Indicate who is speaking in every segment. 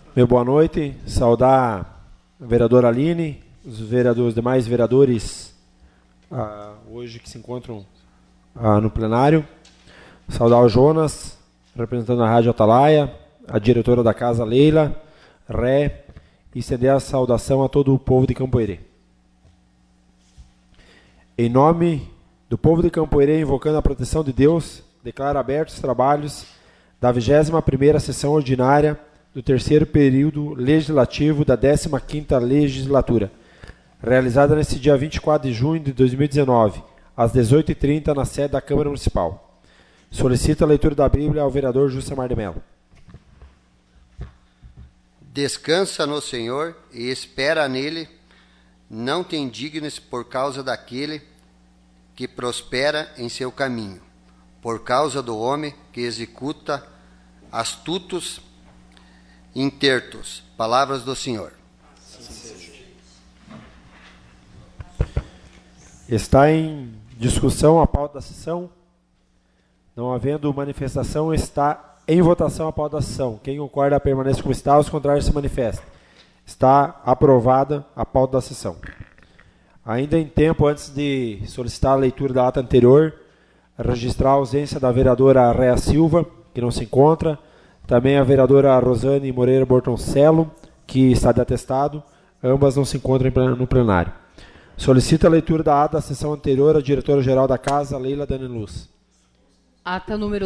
Speaker 1: Meu boa noite, saudar a vereadora Aline, os demais vereadores hoje que se encontram no plenário, saudar o Jonas, representando a Rádio Atalaia, a diretora da casa Leila, Ré, e estender a saudação a todo o povo de Campoerê. Em nome do povo de Campoerê, invocando a proteção de Deus, declaro abertos os trabalhos da 21ª sessão ordinária do terceiro período legislativo da 15ª legislatura, realizada neste dia 24 de junho de 2019, às 18h30, na sede da Câmara Municipal. Solicito a leitura da Bíblia ao vereador Jusemar de Mello.
Speaker 2: Descansa no Senhor e espera nele, não te indignes por causa daquele que prospera em seu caminho, por causa do homem que executa astutos intertos. Palavras do Senhor.
Speaker 1: Está em discussão a pauta da sessão. Não havendo manifestação, está em votação a pauta da sessão. Quem concorda permanece como está, os contrários se manifestam. Está aprovada a pauta da sessão. Ainda em tempo, antes de solicitar a leitura da ata anterior, registrar a ausência da vereadora Réa Silva, que não se encontra, também a vereadora Rosane Moreira Bortoncello, que está de atestado, ambas não se encontram no plenário. Solicito a leitura da ata da sessão anterior à diretora-geral da casa, Leila Daniluz.
Speaker 3: Ata número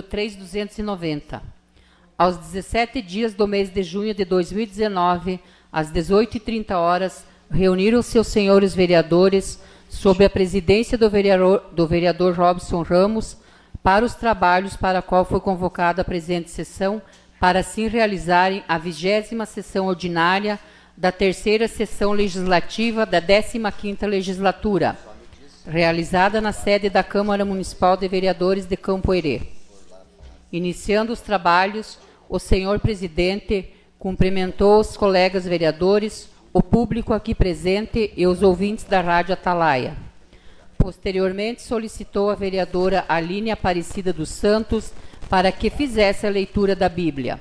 Speaker 3: 3290. Aos 17 dias do mês de junho de 2019, às 18h30, reuniram-se os senhores vereadores, sob a presidência do vereador Robson Ramos, para os trabalhos para a qual foi convocada a presente sessão, para assim realizarem a 20ª sessão ordinária da terceira sessão legislativa da 15ª legislatura, realizada na sede da Câmara Municipal de Vereadores de Campoerê. Iniciando os trabalhos, o senhor presidente cumprimentou os colegas vereadores, o público aqui presente e os ouvintes da Rádio Atalaia. Posteriormente, solicitou a vereadora Aline Aparecida dos Santos para que fizesse a leitura da Bíblia.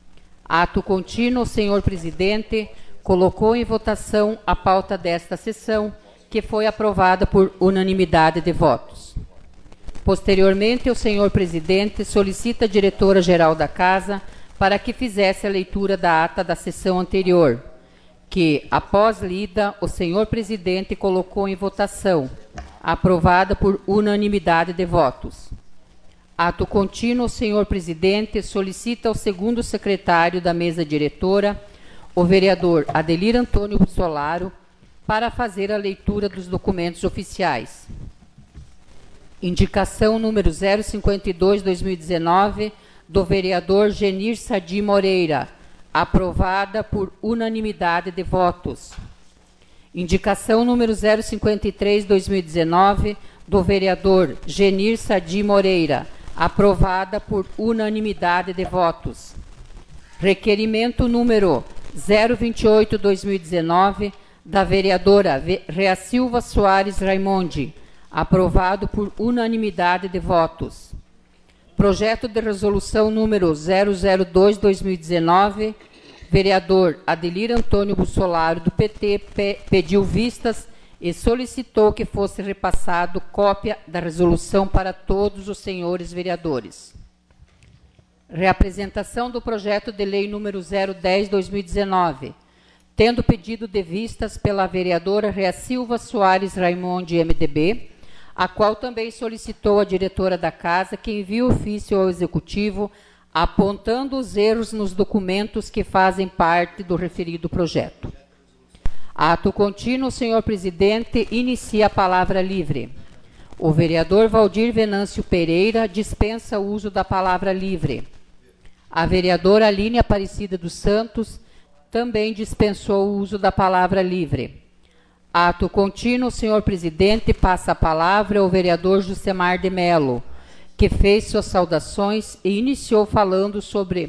Speaker 3: Ato contínuo, o senhor presidente colocou em votação a pauta desta sessão, que foi aprovada por unanimidade de votos. Posteriormente, o senhor presidente solicita a diretora-geral da casa para que fizesse a leitura da ata da sessão anterior, que, após lida, o senhor presidente colocou em votação, aprovada por unanimidade de votos. Ato contínuo, o senhor presidente solicita ao segundo secretário da mesa diretora, o vereador Adelir Antônio Bussolaro, para fazer a leitura dos documentos oficiais. Indicação número 052/2019, do vereador Genir Sadi Moreira, aprovada por unanimidade de votos. Indicação número 053/2019, do vereador Genir Sadi Moreira, aprovada por unanimidade de votos. Requerimento número 028/2019, da vereadora Réa Silva Soares Raimondi, aprovado por unanimidade de votos. Projeto de resolução número 002/2019, vereador Adelir Antônio Bussolaro, do PT, pediu vistas e solicitou que fosse repassado cópia da resolução para todos os senhores vereadores. Reapresentação do projeto de lei número 010/2019, tendo pedido de vistas pela vereadora Réa Silva Soares Raimondi, MDB, a qual também solicitou a diretora da casa que envie ofício ao Executivo apontando os erros nos documentos que fazem parte do referido projeto. Ato contínuo, senhor presidente, inicia a palavra livre. O vereador Valdir Venâncio Pereira dispensa o uso da palavra livre. A vereadora Aline Aparecida dos Santos também dispensou o uso da palavra livre. Ato contínuo, senhor presidente, passa a palavra ao vereador Jusemar de Mello, que fez suas saudações e iniciou falando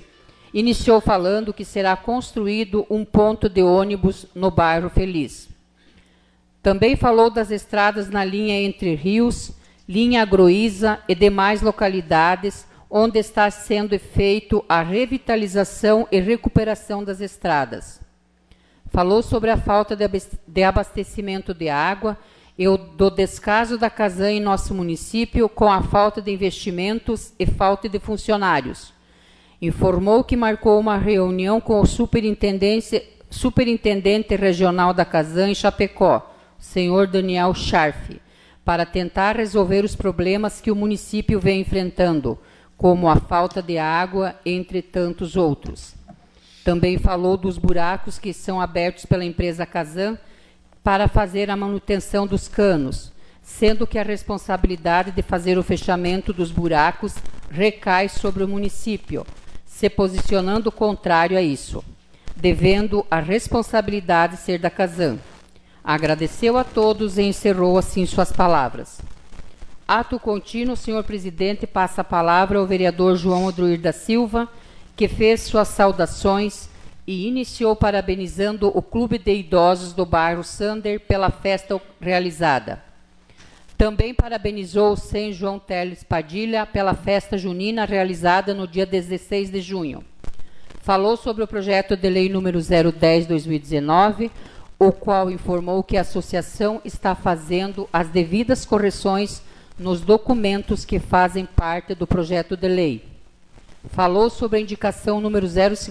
Speaker 3: que será construído um ponto de ônibus no bairro Feliz. Também falou das estradas na linha Entre Rios, linha Agroísa e demais localidades onde está sendo feito a revitalização e recuperação das estradas. Falou sobre a falta de abastecimento de água e do descaso da Casan em nosso município com a falta de investimentos e falta de funcionários. Informou que marcou uma reunião com o superintendente regional da Casan em Chapecó, o senhor Daniel Scharf, para tentar resolver os problemas que o município vem enfrentando, como a falta de água, entre tantos outros. Também falou dos buracos que são abertos pela empresa Casan para fazer a manutenção dos canos, sendo que a responsabilidade de fazer o fechamento dos buracos recai sobre o município, se posicionando contrário a isso, devendo a responsabilidade ser da Casan. Agradeceu a todos e encerrou assim suas palavras. Ato contínuo, senhor presidente, passa a palavra ao vereador João Odruir da Silva, que fez suas saudações e iniciou parabenizando o Clube de Idosos do bairro Sander pela festa realizada. Também parabenizou o São João Teles Padilha pela festa junina realizada no dia 16 de junho. Falou sobre o projeto de lei número 010/2019, o qual informou que a associação está fazendo as devidas correções nos documentos que fazem parte do projeto de lei. Falou sobre a indicação número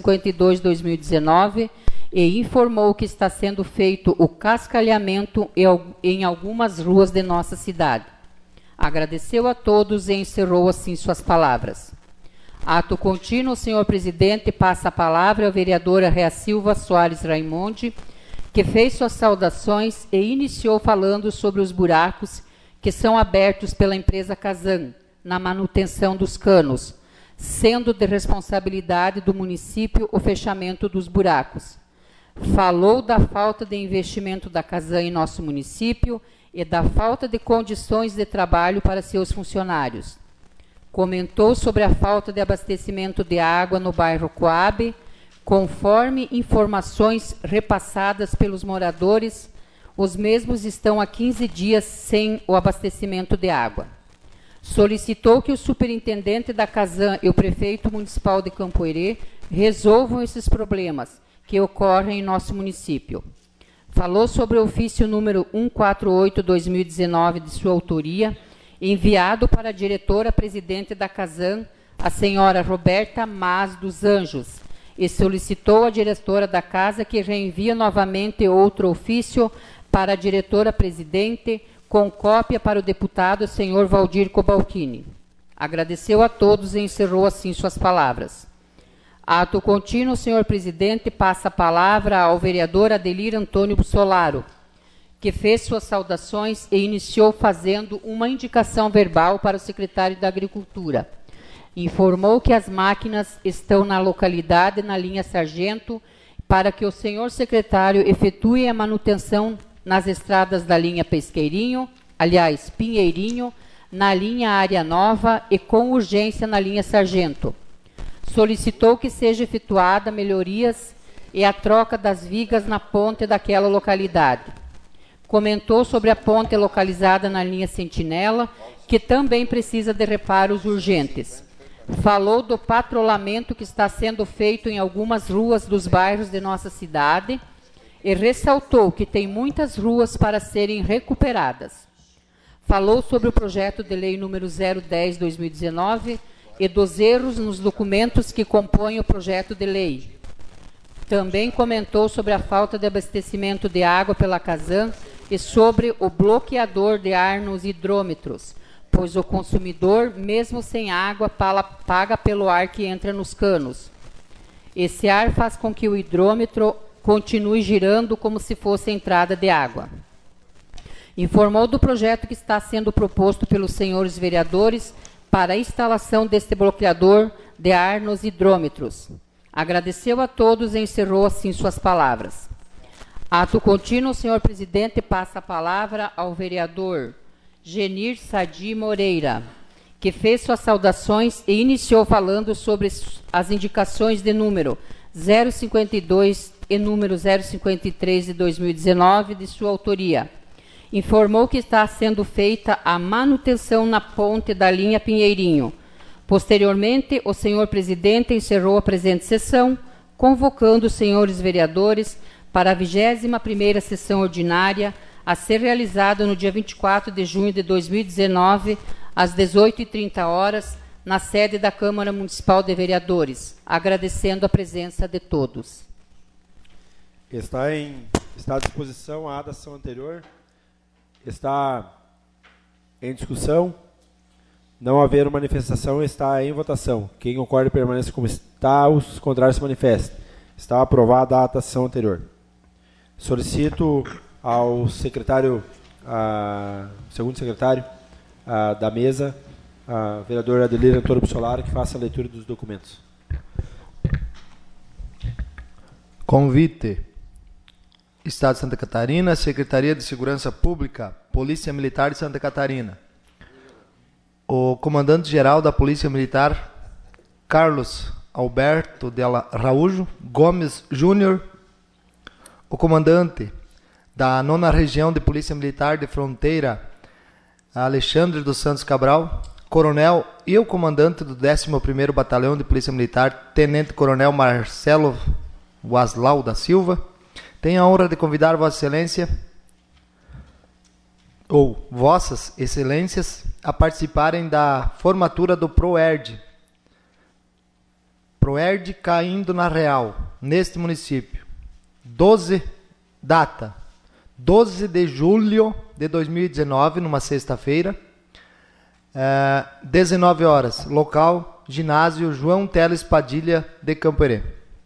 Speaker 3: 052/2019 e informou que está sendo feito o cascalhamento em algumas ruas de nossa cidade. Agradeceu a todos e encerrou assim suas palavras. Ato contínuo, senhor presidente, passa a palavra à vereadora Rea Silva Soares Raimonde, que fez suas saudações e iniciou falando sobre os buracos que são abertos pela empresa Casan na manutenção dos canos, sendo de responsabilidade do município o fechamento dos buracos. Falou da falta de investimento da Casan em nosso município e da falta de condições de trabalho para seus funcionários. Comentou sobre a falta de abastecimento de água no bairro Coabe, conforme informações repassadas pelos moradores, os mesmos estão há 15 dias sem o abastecimento de água. Solicitou que o superintendente da Casan e o prefeito municipal de Campo Herê resolvam esses problemas que ocorrem em nosso município. Falou sobre o ofício número 148/2019 de sua autoria, enviado para a diretora-presidente da Casan, a senhora Roberta Mas dos Anjos, e solicitou à diretora da casa que reenvie novamente outro ofício para a diretora-presidente, com cópia para o deputado senhor Valdir Cobalcini. Agradeceu a todos e encerrou assim suas palavras. Ato contínuo, senhor presidente, passa a palavra ao vereador Adelir Antônio Bussolaro, que fez suas saudações e iniciou fazendo uma indicação verbal para o secretário da Agricultura. Informou que as máquinas estão na localidade, na linha Sargento, para que o senhor secretário efetue a manutenção nas estradas da linha Pinheirinho, na linha Área Nova e com urgência na linha Sargento. Solicitou que seja efetuada melhorias e a troca das vigas na ponte daquela localidade. Comentou sobre a ponte localizada na linha Sentinela, que também precisa de reparos urgentes. Falou do patrulhamento que está sendo feito em algumas ruas dos bairros de nossa cidade e ressaltou que tem muitas ruas para serem recuperadas. Falou sobre o projeto de lei número 010/2019 e dos erros nos documentos que compõem o projeto de lei. Também comentou sobre a falta de abastecimento de água pela Casan e sobre o bloqueador de ar nos hidrômetros, pois o consumidor, mesmo sem água, paga pelo ar que entra nos canos. Esse ar faz com que o hidrômetro continue girando como se fosse entrada de água. Informou do projeto que está sendo proposto pelos senhores vereadores para a instalação deste bloqueador de ar nos hidrômetros. Agradeceu a todos e encerrou assim suas palavras. Ato contínuo, senhor presidente, passa a palavra ao vereador Genir Sadi Moreira, que fez suas saudações e iniciou falando sobre as indicações de número 052 e número 053 de 2019 de sua autoria. Informou que está sendo feita a manutenção na ponte da linha Pinheirinho, Posteriormente, o senhor presidente encerrou a presente sessão, convocando os senhores vereadores para a 21ª sessão ordinária, a ser realizada no dia 24 de junho de 2019, às 18h30, na sede da Câmara Municipal de Vereadores, agradecendo a presença de todos.
Speaker 1: Está à disposição a sessão anterior. Está em discussão. Não haver manifestação, está em votação. Quem concorda permanece como está, os contrários se manifestam. Está aprovada a ata da sessão anterior. Solicito ao secretário, segundo secretário da mesa, vereador Adelir Antônio Bussolaro, que faça a leitura dos documentos.
Speaker 4: Convite. Estado de Santa Catarina, Secretaria de Segurança Pública, Polícia Militar de Santa Catarina. O comandante-geral da Polícia Militar, Carlos Alberto de Araújo Gomes Júnior. O comandante da 9ª Região de Polícia Militar de Fronteira, Alexandre dos Santos Cabral. Coronel e o comandante do 11º Batalhão de Polícia Militar, Tenente Coronel Marcelo Waslau da Silva. Tenho a honra de convidar Vossa Excelência ou Vossas Excelências a participarem da formatura do ProERD. ProERD caindo na real, neste município. Data 12 de julho de 2019, numa sexta-feira, 19 horas, local, ginásio João Teles Padilha de Campo Herê.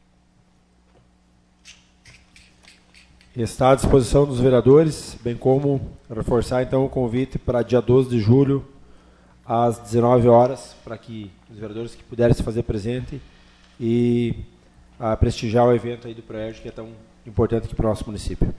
Speaker 1: Está à disposição dos vereadores, bem como reforçar então o convite para dia 12 de julho, às 19 horas, para que os vereadores que puderem se fazer presente e prestigiar o evento aí do ProERD, que é tão importante aqui para o nosso município.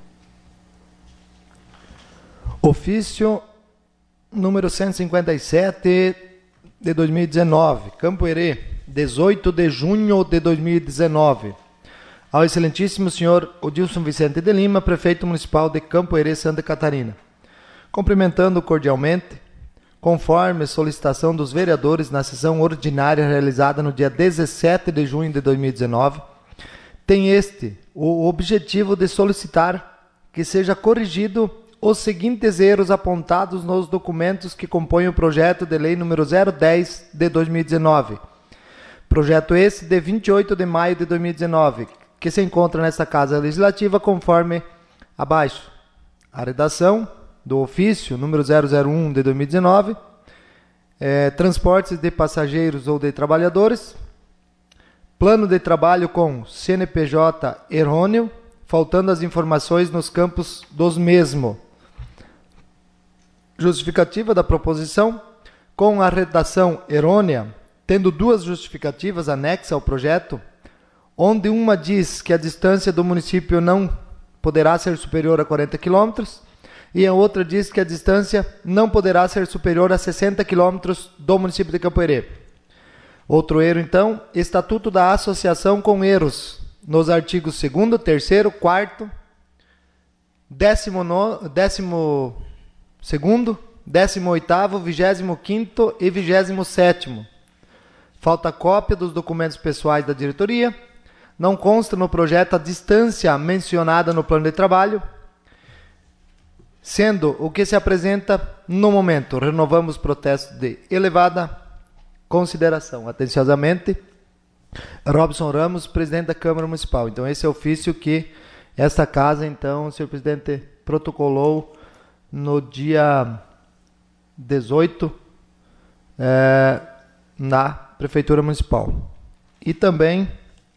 Speaker 4: Ofício número 157 de 2019, Campo Herê, 18 de junho de 2019. Ao excelentíssimo senhor Odilson Vicente de Lima, prefeito municipal de Campo Herê, Santa Catarina. Cumprimentando cordialmente, conforme solicitação dos vereadores na sessão ordinária realizada no dia 17 de junho de 2019, tem o objetivo de solicitar que seja corrigido os seguintes erros apontados nos documentos que compõem o projeto de lei número 010 de 2019. Projeto esse de 28 de maio de 2019, que se encontra nesta Casa Legislativa conforme abaixo. A redação do ofício número 001 de 2019, transportes de passageiros ou de trabalhadores, plano de trabalho com CNPJ errôneo, faltando as informações nos campos dos mesmos. Justificativa da proposição, com a redação errônea, tendo duas justificativas anexas ao projeto, onde uma diz que a distância do município não poderá ser superior a 40 km, e a outra diz que a distância não poderá ser superior a 60 km do município de Campo Herê. Outro erro, então, Estatuto da Associação com erros, nos artigos 2º, 3º, 4º, 12º, 18º, 25º e 27º. Falta cópia dos documentos pessoais da diretoria. Não consta no projeto a distância mencionada no plano de trabalho, sendo o que se apresenta no momento. Renovamos protesto de elevada consideração. Atenciosamente, Robson Ramos, presidente da Câmara Municipal. Então, esse é o ofício que esta casa, então, senhor presidente, protocolou no dia 18 na Prefeitura Municipal. E também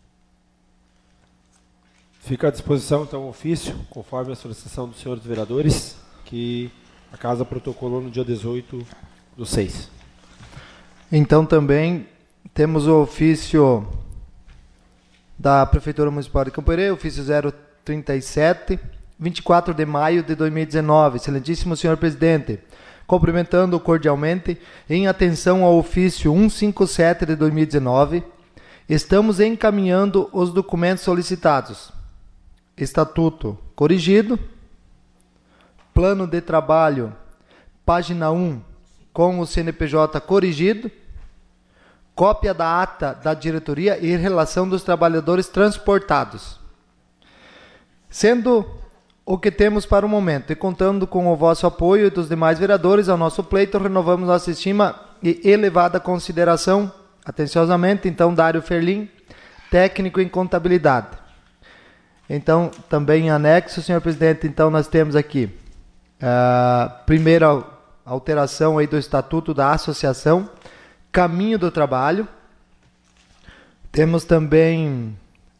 Speaker 1: fica à disposição, então, o ofício, conforme a solicitação dos senhores vereadores, que a Casa protocolou no dia 18/6.
Speaker 4: Então, também temos o ofício da Prefeitura Municipal de Campo Herê, ofício 037, 24 de maio de 2019. Excelentíssimo senhor presidente, cumprimentando cordialmente, em atenção ao ofício 157 de 2019, estamos encaminhando os documentos solicitados. Estatuto corrigido, plano de trabalho, página 1, com o CNPJ corrigido, cópia da ata da diretoria e relação dos trabalhadores transportados. Sendo o que temos para o momento, e contando com o vosso apoio e dos demais vereadores ao nosso pleito, renovamos nossa estima e elevada consideração. Atenciosamente, então, Dário Ferlin, técnico em contabilidade. Então, também em anexo, senhor presidente, então nós temos aqui a primeira alteração aí do Estatuto da Associação, Caminho do Trabalho. Temos também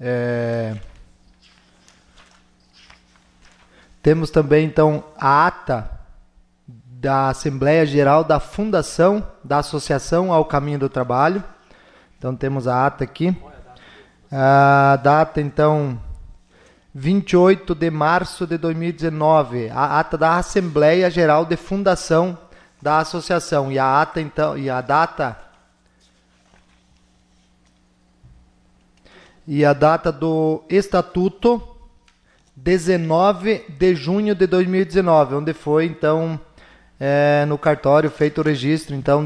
Speaker 4: então, a ata da Assembleia Geral da Fundação da Associação ao Caminho do Trabalho. Então, temos a ata aqui. A data, então, 28 de março de 2019. A ata da Assembleia Geral de Fundação da Associação. E a ata, então, e a data do Estatuto, 19 de junho de 2019, onde foi, então, no cartório feito o registro, então,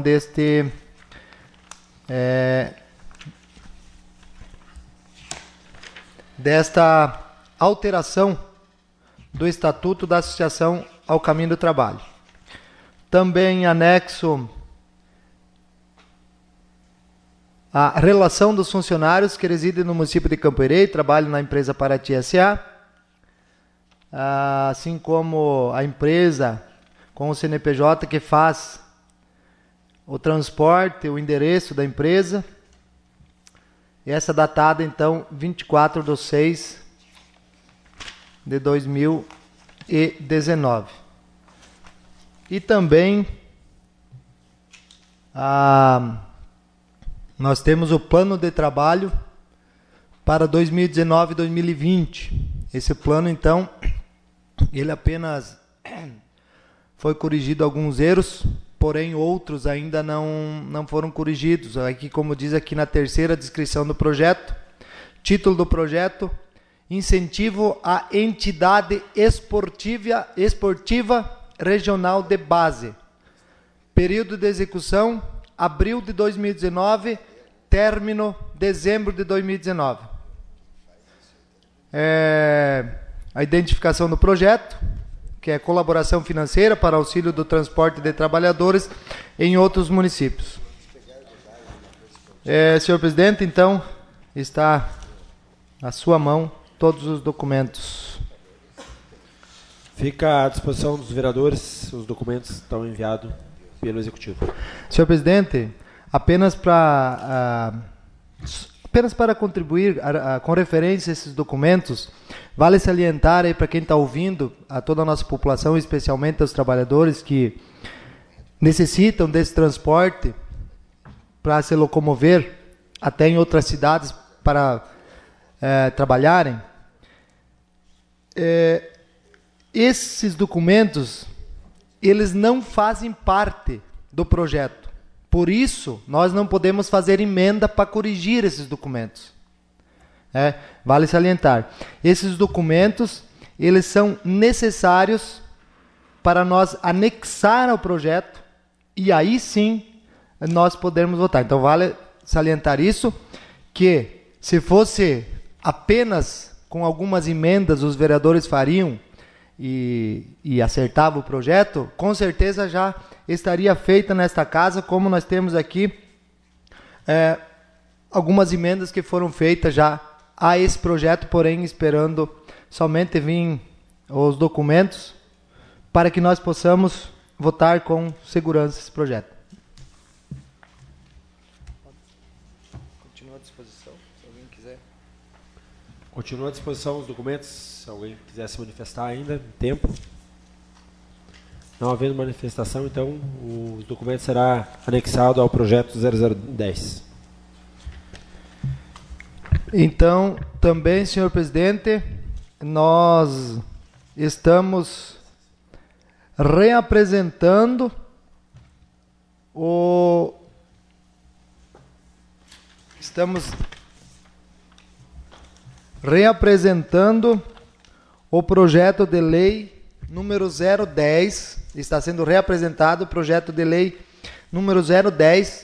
Speaker 4: desta alteração do Estatuto da Associação ao Caminho do Trabalho. Também em anexo a relação dos funcionários que residem no município de Campo Herê e trabalham na empresa Paraty S.A., assim como a empresa com o CNPJ que faz o transporte, o endereço da empresa. E essa datada, então, 24/6 de 2019. E também nós temos o plano de trabalho para 2019 e 2020. Esse plano, então, ele apenas foi corrigido alguns erros, porém outros ainda não foram corrigidos. Aqui, como diz aqui na terceira descrição do projeto, título do projeto: Incentivo à entidade esportiva regional de base. Período de execução, abril de 2019, término, dezembro de 2019. A identificação do projeto, que é colaboração financeira para auxílio do transporte de trabalhadores em outros municípios. Senhor presidente, então, está à sua mão todos os documentos.
Speaker 1: Fica à disposição dos vereadores, os documentos estão enviados pelo Executivo.
Speaker 4: Senhor presidente, apenas para contribuir com referência a esses documentos, vale salientar aí para quem está ouvindo, a toda a nossa população, especialmente aos trabalhadores que necessitam desse transporte para se locomover até em outras cidades para trabalharem. Esses documentos, eles não fazem parte do projeto. Por isso, nós não podemos fazer emenda para corrigir esses documentos. Vale salientar. Esses documentos, eles são necessários para nós anexar ao projeto e aí sim nós podermos votar. Então, vale salientar isso, que se fosse apenas com algumas emendas os vereadores fariam e acertava o projeto, com certeza já estaria feita nesta casa, como nós temos aqui algumas emendas que foram feitas já a esse projeto, porém esperando somente vir os documentos para que nós possamos votar com segurança esse projeto. Continua à disposição, se alguém quiser.
Speaker 1: Continua à disposição os documentos, se alguém quiser se manifestar ainda, em tempo. Não havendo manifestação, então, o documento será anexado ao projeto 0010.
Speaker 4: Então, também, senhor presidente, nós estamos reapresentando o projeto de lei número 010, está sendo reapresentado o projeto de lei número 010,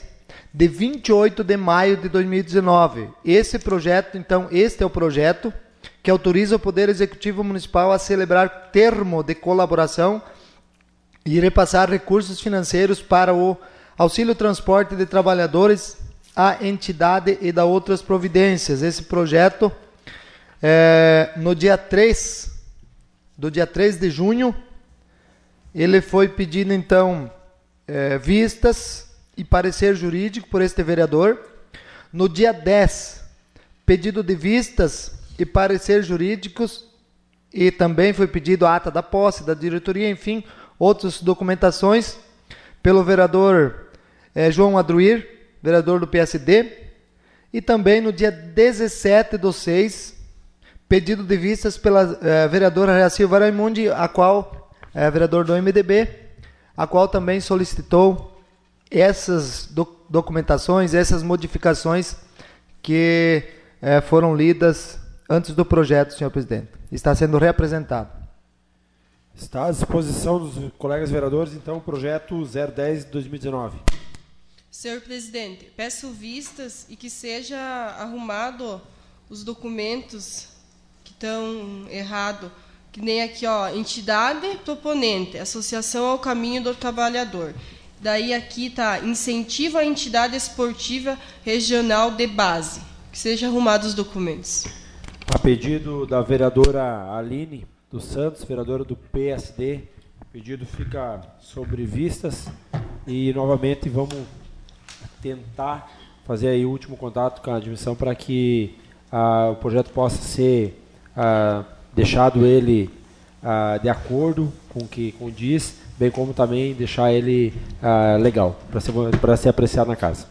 Speaker 4: de 28 de maio de 2019. Esse projeto, então, este é o projeto que autoriza o Poder Executivo Municipal a celebrar termo de colaboração e repassar recursos financeiros para o auxílio transporte de trabalhadores à entidade e da outras providências. Esse projeto, no dia 3 de junho, ele foi pedido, então, vistas e parecer jurídico por este vereador. No dia 10, pedido de vistas e parecer jurídicos, e também foi pedido a ata da posse, da diretoria, enfim, outras documentações, pelo vereador João Adruir, vereador do PSD. E também no dia 17/6, pedido de vistas pela vereadora Rea Silva Raimundi, a qual é vereador do MDB, a qual também solicitou essas documentações, essas modificações que foram lidas antes do projeto, senhor presidente. Está sendo reapresentado.
Speaker 1: Está à disposição dos colegas vereadores, então, o projeto 010 de 2019.
Speaker 5: Senhor presidente, peço vistas e que seja arrumado os documentos que estão errados, que nem aqui, ó, entidade proponente, associação ao caminho do trabalhador. Daí aqui está incentivo à entidade esportiva regional de base. Que sejam arrumados os documentos.
Speaker 1: A pedido da vereadora Aline dos Santos, vereadora do PSD, o pedido fica sobre vistas e novamente vamos tentar fazer aí o último contato com a admissão para que o projeto possa ser deixado ele de acordo com o que condiz, bem como também deixar ele legal, para ser apreciado na casa.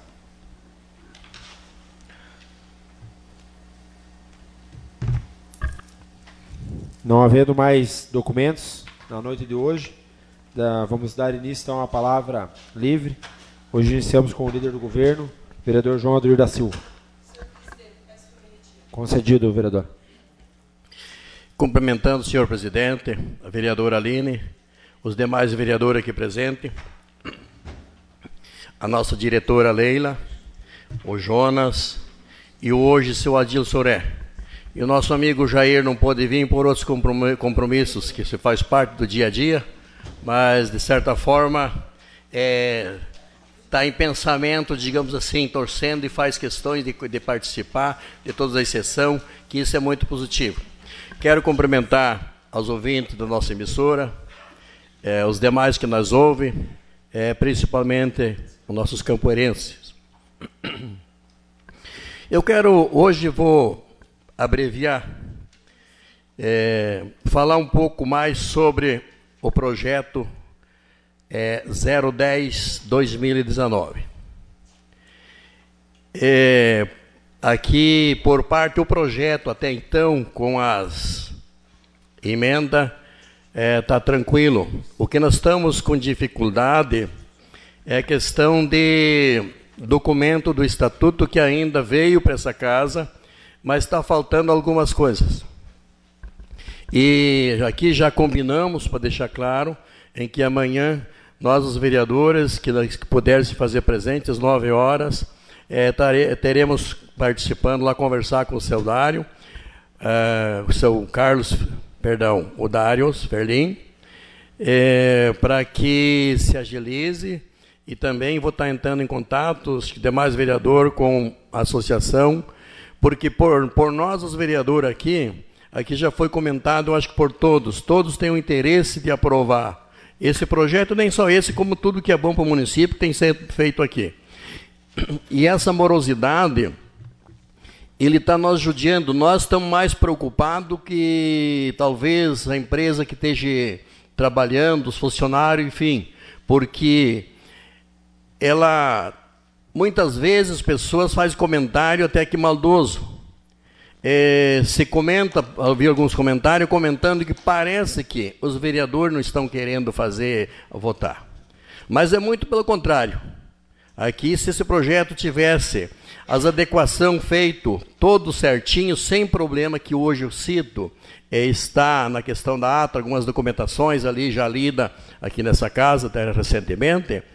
Speaker 1: Não havendo mais documentos na noite de hoje, vamos dar início então à palavra livre. Hoje iniciamos com o líder do governo, vereador João Adruir da Silva. Concedido, vereador.
Speaker 6: Cumprimentando o senhor presidente, a vereadora Aline, os demais vereadores aqui presentes, a nossa diretora Leila, o Jonas e hoje o seu Adil Soré. E o nosso amigo Jair não pôde vir por outros compromissos, que se faz parte do dia a dia, mas, de certa forma, está em pensamento, digamos assim, torcendo e faz questões de participar de toda a sessão, que isso é muito positivo. Quero cumprimentar aos ouvintes da nossa emissora, os demais que nos ouvem, principalmente os nossos campoerenses. Eu quero, hoje, vou abreviar, falar um pouco mais sobre o projeto 010-2019. Aqui, por parte do projeto, até então, com as emendas, está tranquilo. O que nós estamos com dificuldade é a questão de documento do estatuto que ainda veio para essa casa, mas está faltando algumas coisas. E aqui já combinamos, para deixar claro, em que amanhã nós, os vereadores, que puderem se fazer presentes, às 9 horas, teremos participando lá, conversar com o seu Dário, o seu Carlos, perdão, o Dários Ferlim, para que se agilize, e também vou estar entrando em contato, os demais vereadores, com a associação, porque por nós, os vereadores aqui já foi comentado, eu acho que por todos têm o interesse de aprovar esse projeto, nem só esse, como tudo que é bom para o município, tem sido feito aqui. E essa morosidade, ele está nos judiando, nós estamos mais preocupados que talvez a empresa que esteja trabalhando, os funcionários, enfim, porque ela, muitas vezes, as pessoas fazem comentário até que maldoso. Se comenta, ouvi alguns comentários comentando que parece que os vereadores não estão querendo votar. Mas é muito pelo contrário. Aqui, se esse projeto tivesse as adequações feitas, todo certinho, sem problema, que hoje eu cito, está na questão da ata, algumas documentações ali já lida aqui nessa casa, até recentemente,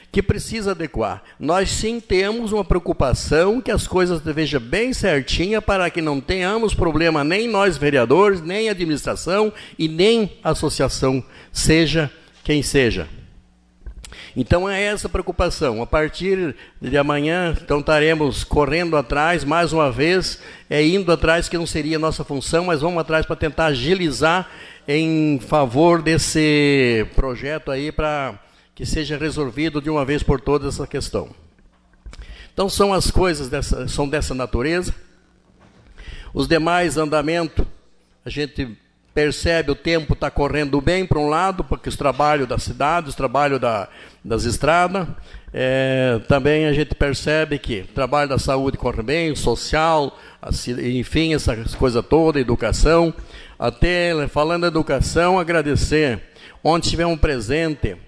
Speaker 6: que precisa adequar. Nós sim temos uma preocupação que as coisas estejam bem certinhas para que não tenhamos problema nem nós vereadores, nem administração e nem associação, seja quem seja. Então é essa a preocupação. A partir de amanhã, então estaremos correndo atrás, mais uma vez, indo atrás, que não seria nossa função, mas vamos atrás para tentar agilizar em favor desse projeto aí, para que seja resolvido de uma vez por todas essa questão. Então são as coisas são dessa natureza. Os demais andamentos, a gente percebe o tempo está correndo bem para um lado, porque os trabalhos da cidade, os trabalhos das estradas, também a gente percebe que o trabalho da saúde corre bem, o social, enfim, essas coisas todas, educação. Até, falando da educação, agradecer. Ontem tivemos um presente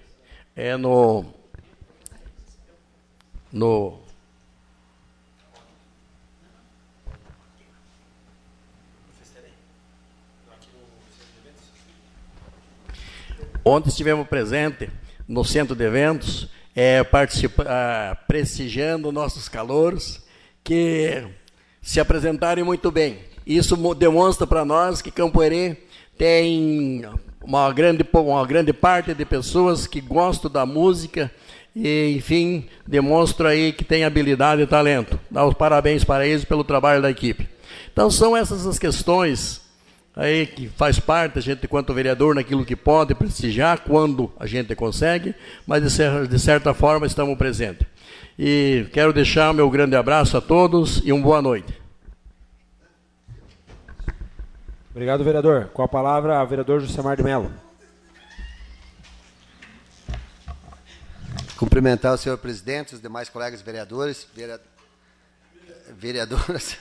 Speaker 6: Ontem estivemos presentes no centro de eventos, prestigiando nossos calouros, que se apresentarem muito bem. Isso demonstra para nós que Campo Herê tem uma grande parte de pessoas que gostam da música e, enfim, demonstra aí que tem habilidade e talento. Dá os parabéns para eles pelo trabalho da equipe. Então, são essas as questões aí que faz parte a gente, enquanto vereador, naquilo que pode prestigiar, quando a gente consegue, mas de certa forma estamos presentes. E quero deixar o meu grande abraço a todos e uma boa noite.
Speaker 1: Obrigado, vereador. Com a palavra, o vereador Josemar de Mello.
Speaker 2: Cumprimentar o senhor presidente, os demais colegas vereadores, vereadoras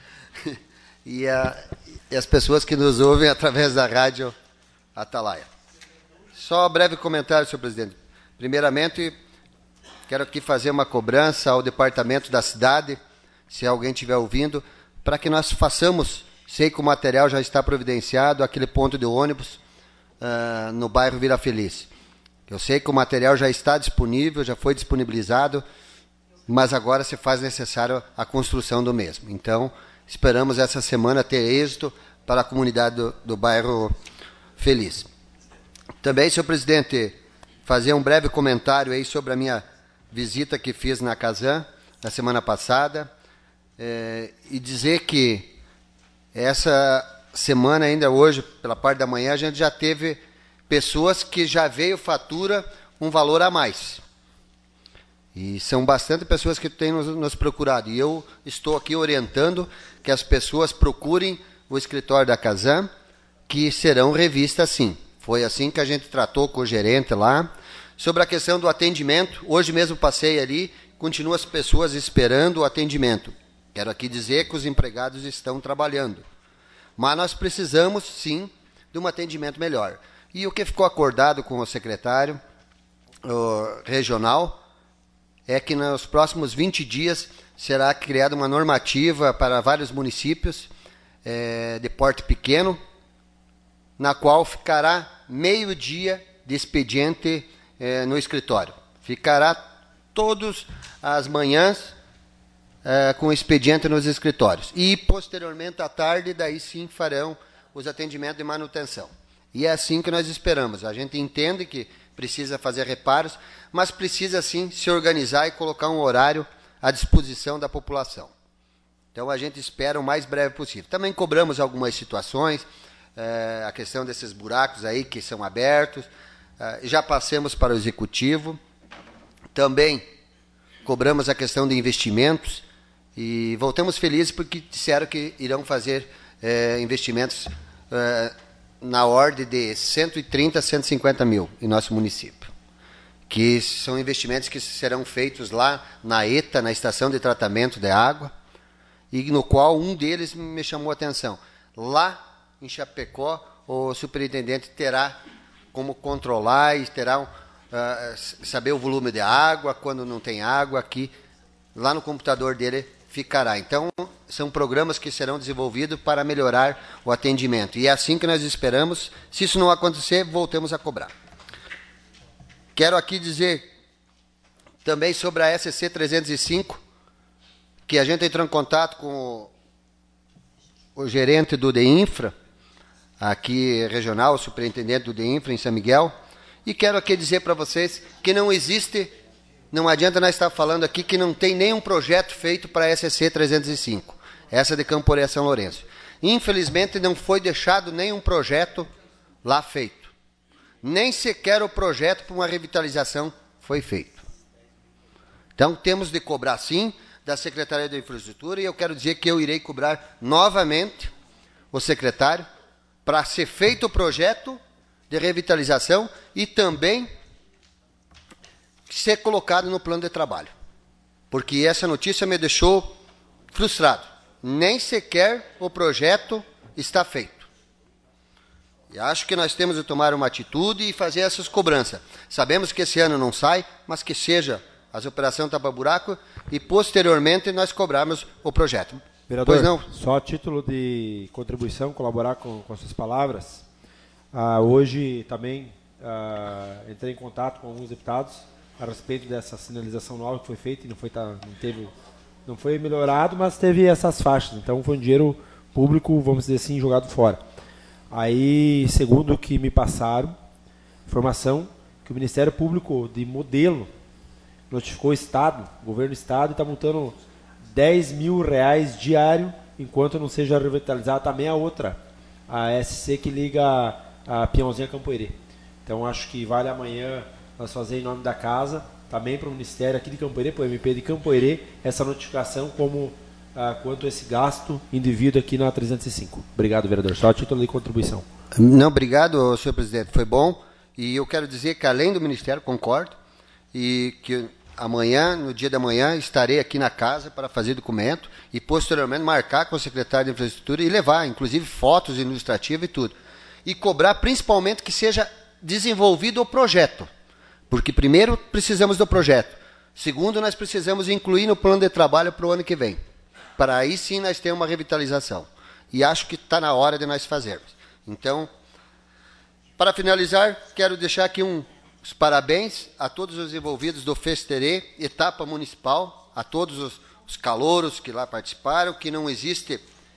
Speaker 2: e as pessoas que nos ouvem através da rádio Atalaia. Só um breve comentário, senhor presidente. Primeiramente, quero aqui fazer uma cobrança ao departamento da cidade, se alguém estiver ouvindo, para que nós façamos, sei que o material já está providenciado, aquele ponto de ônibus no bairro Vila Feliz. Eu sei que o material já está disponível, já foi disponibilizado, mas agora se faz necessário a construção do mesmo. Então, esperamos essa semana ter êxito para a comunidade do bairro Feliz. Também, senhor presidente, fazer um breve comentário aí sobre a minha visita que fiz na Casan na semana passada, e dizer que essa semana, ainda hoje, pela parte da manhã, a gente já teve pessoas que já veio fatura um valor a mais. E são bastante pessoas que têm nos procurado. E eu estou aqui orientando que as pessoas procurem o escritório da Casan, que serão revistas sim. Foi assim que a gente tratou com o gerente lá. Sobre a questão do atendimento, hoje mesmo passei ali, continuam as pessoas esperando o atendimento. Quero aqui dizer que os empregados estão trabalhando. Mas nós precisamos, sim, de um atendimento melhor. E o que ficou acordado com o secretário regional é que nos próximos 20 dias será criada uma normativa para vários municípios de porte pequeno, na qual ficará meio-dia de expediente no escritório. Ficará todas as manhãs com expediente nos escritórios. E, posteriormente, à tarde, daí sim farão os atendimentos de manutenção. E é assim que nós esperamos. A gente entende que precisa fazer reparos, mas precisa, sim, se organizar e colocar um horário à disposição da população. Então, a gente espera o mais breve possível. Também cobramos algumas situações, a questão desses buracos aí que são abertos, já passamos para o executivo. Também cobramos a questão de investimentos e voltamos felizes porque disseram que irão fazer investimentos na ordem de 130 a 150 mil em nosso município, que são investimentos que serão feitos lá na ETA, na Estação de Tratamento de Água, e no qual um deles me chamou a atenção. Lá em Chapecó, o superintendente terá como controlar e terá saber o volume de água, quando não tem água, aqui, lá no computador dele ficará. Então, são programas que serão desenvolvidos para melhorar o atendimento. E é assim que nós esperamos. Se isso não acontecer, voltemos a cobrar. Quero aqui dizer também sobre a SC 305, que a gente entrou em contato com o gerente do DEINFRA, aqui regional, o superintendente do DEINFRA em São Miguel, e quero aqui dizer para vocês que não existe, não adianta nós estar falando aqui que não tem nenhum projeto feito para a SC 305, essa de Camporé São Lourenço. Infelizmente não foi deixado nenhum projeto lá feito. Nem sequer o projeto para uma revitalização foi feito. Então temos de cobrar sim da Secretaria da Infraestrutura, e eu quero dizer que eu irei cobrar novamente o secretário para ser feito o projeto de revitalização e também ser colocado no plano de trabalho. Porque essa notícia me deixou frustrado. Nem sequer o projeto está feito. E acho que nós temos de tomar uma atitude e fazer essas cobranças. Sabemos que esse ano não sai, mas que seja as operações tapa-buraco e posteriormente nós cobrarmos o projeto.
Speaker 1: Vereador,
Speaker 2: pois não?
Speaker 1: Só a título de contribuição, colaborar com suas palavras. Hoje também entrei em contato com alguns deputados a respeito dessa sinalização nova que foi feita e não foi melhorado, mas teve essas faixas. Então foi um dinheiro público, vamos dizer assim, jogado fora. Aí, segundo o que me passaram, informação que o Ministério Público de Modelo notificou o Estado, o governo do Estado, e está multando R$10 mil diário, enquanto não seja revitalizada também a outra, a SC que liga a Pinhãozinho a Campoerê. Então acho que vale amanhã nós fazer em nome da casa, também para o Ministério aqui de Campoerê, para o MP de Campoerê, essa notificação como quanto a esse gasto indevido aqui na 305. Obrigado, vereador. Só a título de contribuição.
Speaker 2: Não, obrigado, senhor presidente. Foi bom. E eu quero dizer que, além do Ministério, concordo, e que amanhã, no dia da manhã, estarei aqui na casa para fazer documento e, posteriormente, marcar com o secretário de Infraestrutura e levar, inclusive, fotos ilustrativas e tudo. E cobrar, principalmente, que seja desenvolvido o projeto. Porque, primeiro, precisamos do projeto. Segundo, nós precisamos incluir no plano de trabalho para o ano que vem. Para aí, sim, nós termos uma revitalização. E acho que está na hora de nós fazermos. Então, para finalizar, quero deixar aqui os parabéns a todos os envolvidos do Festerê, etapa municipal, a todos os calouros que lá participaram, que não existe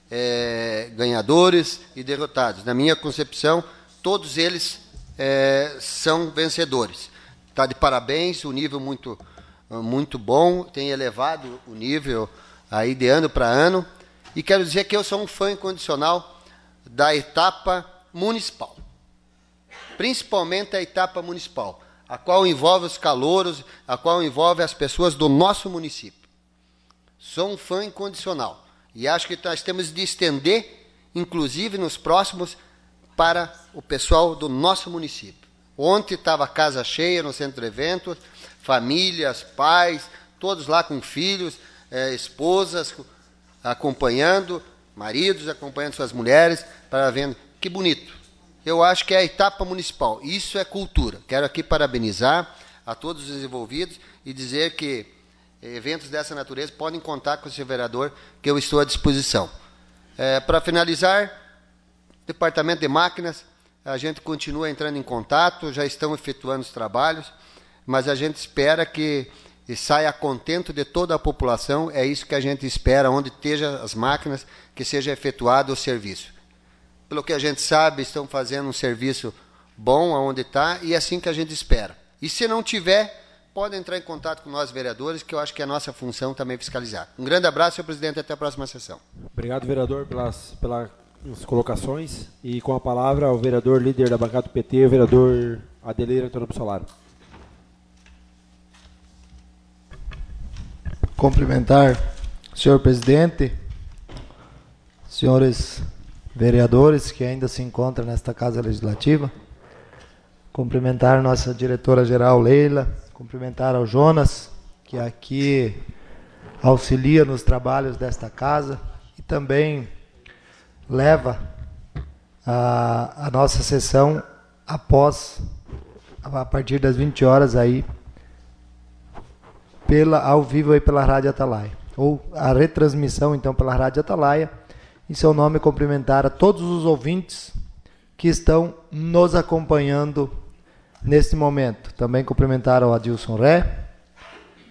Speaker 2: ganhadores e derrotados. Na minha concepção, todos eles são vencedores. Está de parabéns, o nível muito bom, tem elevado o nível aí de ano para ano. E quero dizer que eu sou um fã incondicional da etapa municipal. Principalmente a etapa municipal, a qual envolve os calouros, a qual envolve as pessoas do nosso município. Sou um fã incondicional. E acho que nós temos de estender, inclusive nos próximos, para o pessoal do nosso município. Ontem estava casa cheia no centro de eventos, famílias, pais, todos lá com filhos, esposas acompanhando, maridos acompanhando suas mulheres, para ver que bonito. Eu acho que é a etapa municipal. Isso é cultura. Quero aqui parabenizar a todos os envolvidos e dizer que eventos dessa natureza podem contar com o seu vereador, que eu estou à disposição. Para finalizar, Departamento de Máquinas, a gente continua entrando em contato, já estão efetuando os trabalhos, mas a gente espera que saia a contento de toda a população. É isso que a gente espera, onde estejam as máquinas, que seja efetuado o serviço. Pelo que a gente sabe, estão fazendo um serviço bom aonde está, e é assim que a gente espera. E se não tiver, pode entrar em contato com nós, vereadores, que eu acho que é a nossa função também fiscalizar. Um grande abraço, senhor presidente, até a próxima sessão.
Speaker 1: Obrigado, vereador, pelas colocações. E com a palavra, o vereador líder da bancada do PT, o vereador Adeleir Antônio Bussolaro.
Speaker 4: Cumprimentar o senhor presidente, senhores vereadores que ainda se encontram nesta Casa Legislativa, cumprimentar nossa diretora-geral Leila, cumprimentar ao Jonas, que aqui auxilia nos trabalhos desta casa e também leva a nossa sessão a partir das 20 horas aí, ao vivo aí pela Rádio Atalaia, ou a retransmissão então pela Rádio Atalaia. Em seu nome, cumprimentar a todos os ouvintes que estão nos acompanhando neste momento. Também cumprimentar ao Adilson Ré,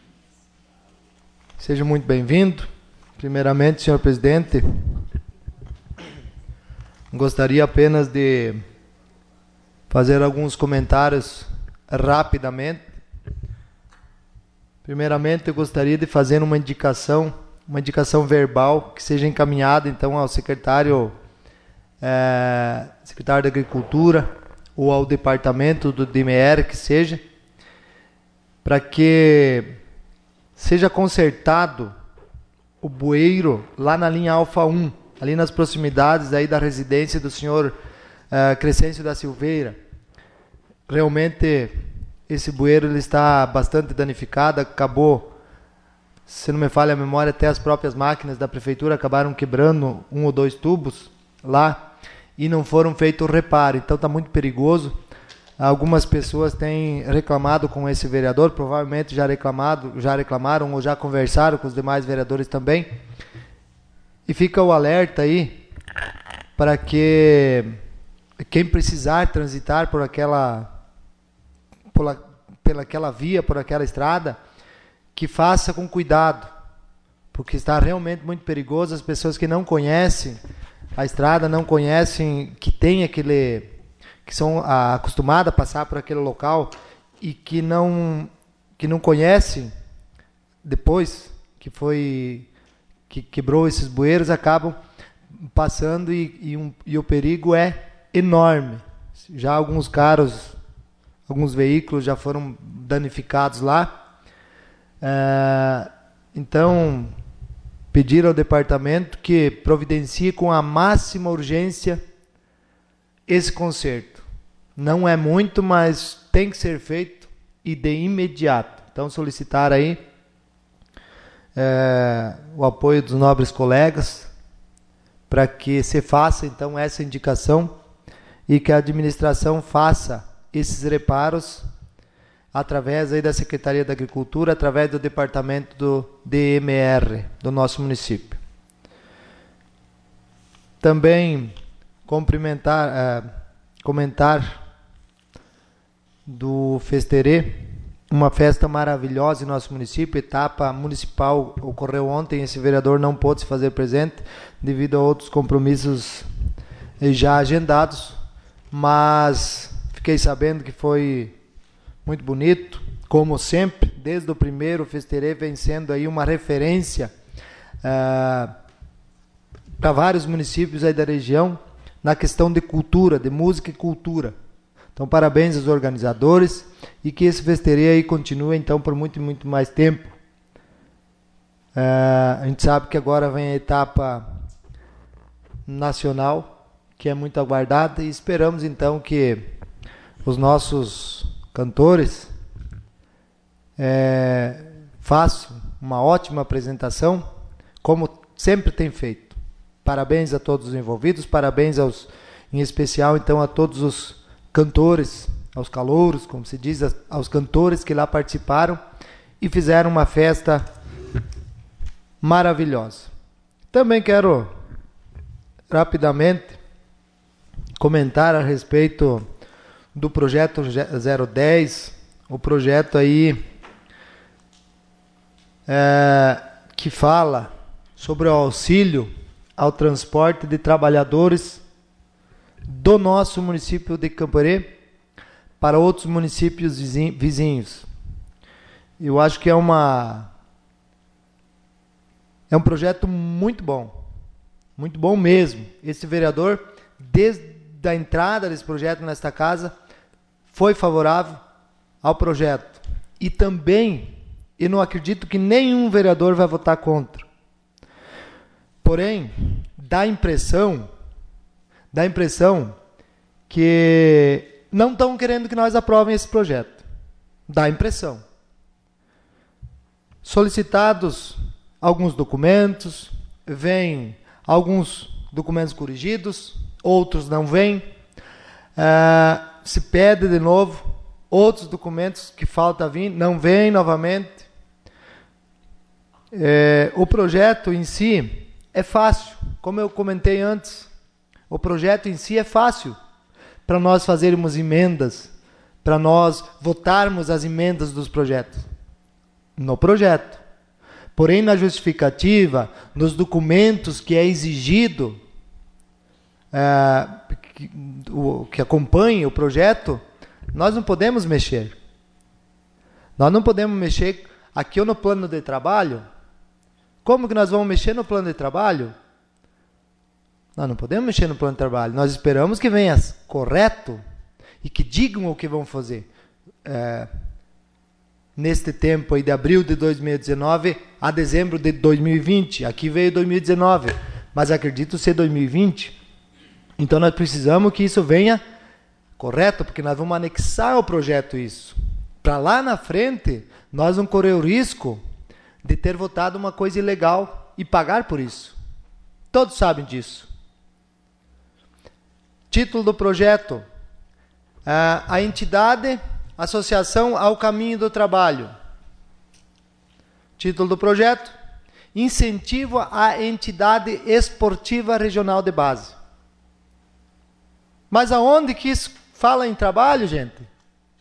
Speaker 4: Seja muito bem-vindo. Primeiramente, senhor presidente, gostaria apenas de fazer alguns comentários rapidamente. Primeiramente, eu gostaria de fazer uma indicação verbal que seja encaminhada então ao secretário da Agricultura ou ao departamento do DMR, que seja, para que seja consertado o bueiro lá na linha Alfa 1, ali nas proximidades aí da residência do senhor Crescêncio da Silveira. Realmente esse bueiro ele está bastante danificado, acabou, se não me falha a memória, até as próprias máquinas da prefeitura acabaram quebrando 1 ou 2 tubos lá e não foram feitos reparo, então está muito perigoso. Algumas pessoas têm reclamado com esse vereador, provavelmente já reclamaram ou já conversaram com os demais vereadores também. E fica o alerta aí para que quem precisar transitar por aquela via, por aquela estrada, que faça com cuidado, porque está realmente muito perigoso. As pessoas que não conhecem a estrada, não conhecem que tem que são acostumadas a passar por aquele local e que não conhecem, depois que quebrou esses bueiros, acabam passando e o perigo é enorme. Já alguns veículos já foram danificados lá. Então, pedir ao departamento que providencie com a máxima urgência esse conserto. Não é muito, mas tem que ser feito e de imediato. Então, solicitar aí o apoio dos nobres colegas para que se faça então essa indicação e que a administração faça esses reparos através aí da Secretaria da Agricultura, através do departamento do DMR do nosso município. Também comentar do Festerê, uma festa maravilhosa em nosso município. Etapa municipal ocorreu ontem, esse vereador não pôde se fazer presente devido a outros compromissos já agendados, mas fiquei sabendo que foi muito bonito, como sempre. Desde o primeiro, o Festerê vem sendo aí uma referência para vários municípios aí da região na questão de cultura, de música e cultura. Então, parabéns aos organizadores e que esse Festerê aí continue então por muito e muito mais tempo. A gente sabe que agora vem a etapa nacional, que é muito aguardada, e esperamos então que os nossos cantores façam uma ótima apresentação, como sempre tem feito. Parabéns a todos os envolvidos, parabéns em especial então a todos os cantores, aos calouros, como se diz, aos cantores que lá participaram e fizeram uma festa maravilhosa. Também quero rapidamente comentar a respeito do projeto 010, o projeto aí que fala sobre o auxílio ao transporte de trabalhadores do nosso município de Camporê para outros municípios vizinhos. Eu acho que é um projeto muito bom mesmo. Esse vereador, desde a entrada desse projeto nesta casa, foi favorável ao projeto. E também, eu não acredito que nenhum vereador vai votar contra. Porém, dá a impressão que não estão querendo que nós aprovem esse projeto. Dá a impressão. Solicitados alguns documentos, vêm alguns documentos corrigidos, outros não vêm. Se pede de novo outros documentos que falta vir, não vêm novamente. O projeto em si é fácil, como eu comentei antes. O projeto em si é fácil para nós fazermos emendas, para nós votarmos as emendas dos projetos. No projeto. Porém, na justificativa, nos documentos que é exigido, que acompanhe o projeto, nós não podemos mexer. Nós não podemos mexer aqui no plano de trabalho. Como que nós vamos mexer no plano de trabalho? Nós não podemos mexer no plano de trabalho. Nós esperamos que venha correto e que digam o que vão fazer. Neste tempo aí de abril de 2019 a dezembro de 2020. Aqui veio 2019, mas acredito ser 2020. Então nós precisamos que isso venha correto, porque nós vamos anexar ao projeto isso. Para lá na frente, nós não correr o risco de ter votado uma coisa ilegal e pagar por isso. Todos sabem disso. Título do projeto: a entidade, associação ao caminho do trabalho. Título do projeto: incentivo à entidade esportiva regional de base. Mas aonde que isso fala em trabalho, gente?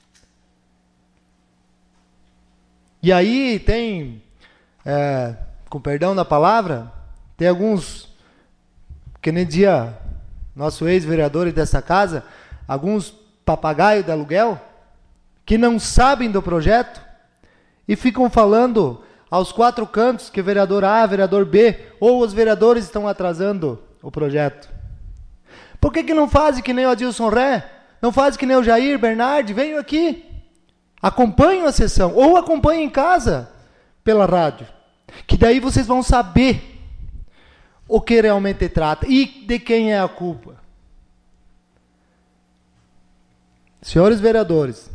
Speaker 4: E aí tem, com perdão da palavra, tem alguns, que nem dizia nosso ex-vereador dessa casa, alguns papagaios de aluguel, que não sabem do projeto e ficam falando aos quatro cantos que vereador A, vereador B, ou os vereadores estão atrasando o projeto. Por que não fazem que nem o Adilson Ré? Não fazem que nem o Jair Bernardi? Venham aqui. Acompanhem a sessão, ou acompanhem em casa, pela rádio. Que daí vocês vão saber o que realmente trata e de quem é a culpa. Senhores vereadores,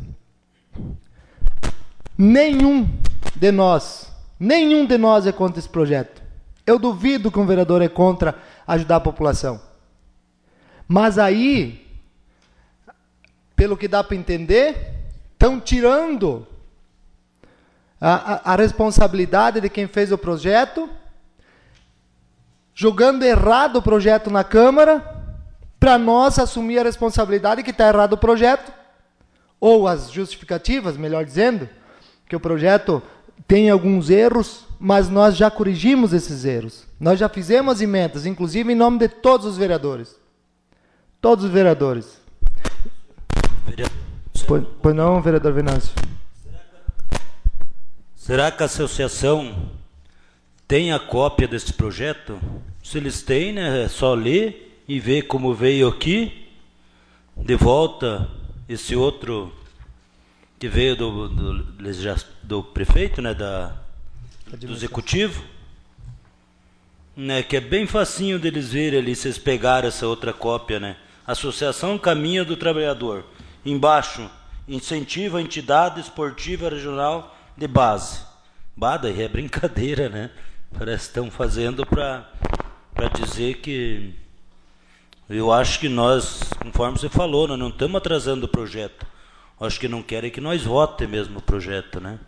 Speaker 4: nenhum de nós é contra esse projeto. Eu duvido que um vereador é contra ajudar a população. Mas aí, pelo que dá para entender, estão tirando a responsabilidade de quem fez o projeto, jogando errado o projeto na Câmara, para nós assumir a responsabilidade que está errado o projeto, ou as justificativas, melhor dizendo, que o projeto tem alguns erros, mas nós já corrigimos esses erros. Nós já fizemos emendas, inclusive em nome de todos os vereadores. Todos os vereadores. Pois não, vereador Venâncio.
Speaker 7: Será que a associação tem a cópia desse projeto? Se eles têm, né, é só ler e ver como veio aqui, de volta esse outro que veio do prefeito, né, do executivo, né, que é bem facinho deles verem ali, se eles pegaram essa outra cópia, né? Associação Caminho do Trabalhador. Embaixo, incentiva a entidade esportiva regional de base. Bada, é brincadeira, né? Parece que estão fazendo para dizer que... Eu acho que nós, conforme você falou, nós não estamos atrasando o projeto. Eu acho que não querem que nós votemos mesmo o projeto, né?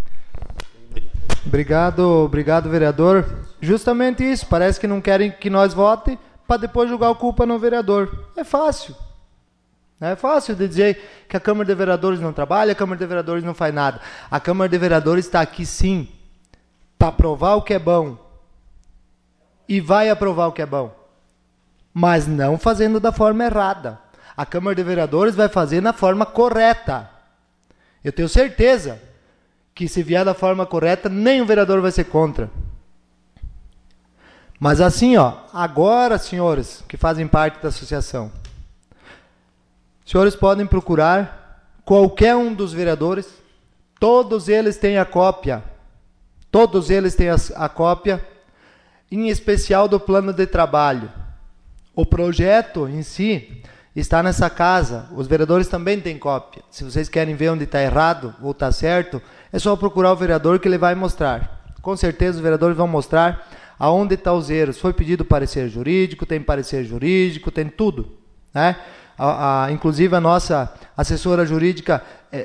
Speaker 4: Obrigado, vereador. Justamente isso, parece que não querem que nós votemos para depois jogar a culpa no vereador. É fácil. É fácil de dizer que a Câmara de Vereadores não trabalha, a Câmara de Vereadores não faz nada. A Câmara de Vereadores está aqui, sim, para aprovar o que é bom. E vai aprovar o que é bom. Mas não fazendo da forma errada. A Câmara de Vereadores vai fazer na forma correta. Eu tenho certeza que se vier da forma correta, nenhum vereador vai ser contra. Mas assim, agora, senhores que fazem parte da associação, senhores podem procurar qualquer um dos vereadores, todos eles têm a cópia, em especial do plano de trabalho. O projeto em si está nessa casa, os vereadores também têm cópia. Se vocês querem ver onde está errado ou está certo, é só procurar o vereador que ele vai mostrar. Com certeza os vereadores vão mostrar aonde estão os erros. Foi pedido parecer jurídico, tem tudo, né? Inclusive a nossa assessora jurídica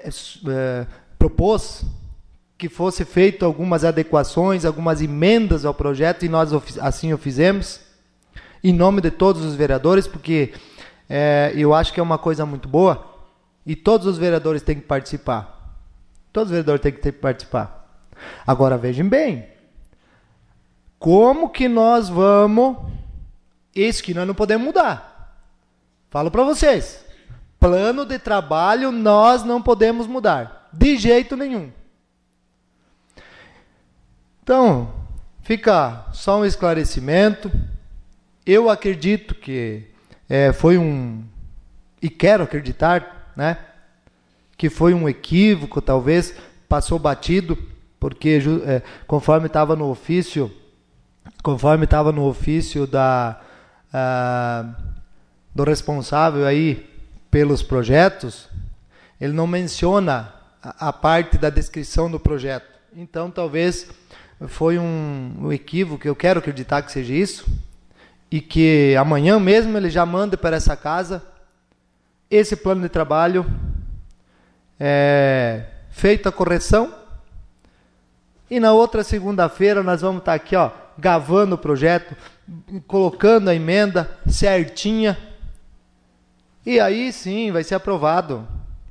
Speaker 4: propôs que fosse feito algumas adequações, algumas emendas ao projeto, e nós assim o fizemos, em nome de todos os vereadores, porque eu acho que é uma coisa muito boa, e todos os vereadores têm que participar. Todos os vereadores têm que participar. Agora, vejam bem, como que nós vamos... Isso que nós não podemos mudar. Falo para vocês. Plano de trabalho nós não podemos mudar. De jeito nenhum. Então, fica só um esclarecimento. Eu acredito que foi e quero acreditar, né, que foi um equívoco, talvez, passou batido, porque conforme estava no ofício do responsável aí pelos projetos, ele não menciona a parte da descrição do projeto. Então, talvez foi um equívoco, eu quero acreditar que seja isso, e que amanhã mesmo ele já manda para essa casa esse plano de trabalho, feita a correção, e na outra segunda-feira nós vamos estar aqui, gravando o projeto, colocando a emenda certinha, e aí sim vai ser aprovado.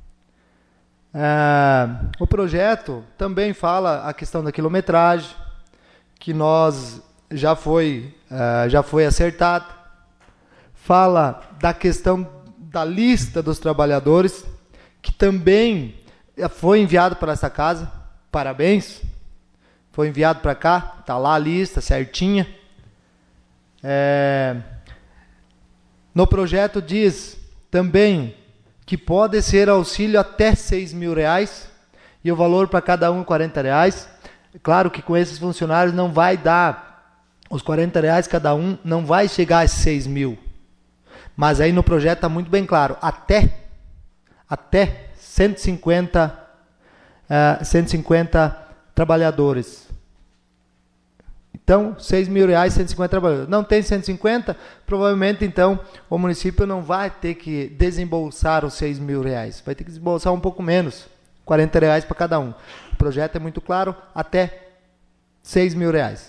Speaker 4: O projeto também fala a questão da quilometragem, que nós já foi acertado. Fala da questão da lista dos trabalhadores, que também foi enviado para essa casa. Parabéns. Foi enviado para cá, está lá a lista certinha. No projeto diz também que pode ser auxílio até R$6.000 e o valor para cada um R$40. Claro que com esses funcionários não vai dar os R$40 cada um, não vai chegar a R$6.000. Mas aí no projeto está muito bem claro, até 150 trabalhadores. Então, R$6.000, 150 trabalhadores. Não tem 150, provavelmente, então, o município não vai ter que desembolsar os R$6.000. Vai ter que desembolsar um pouco menos, R$40 para cada um. O projeto é muito claro, até R$6.000.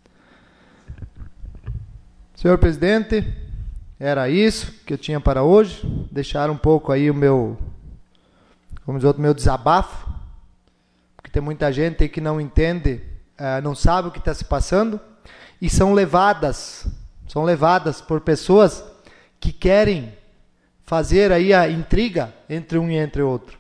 Speaker 4: Senhor presidente, era isso que eu tinha para hoje. Deixar um pouco aí o meu desabafo, porque tem muita gente aí que não entende, não sabe o que está se passando, e são levadas por pessoas que querem fazer aí a intriga entre um e entre outro.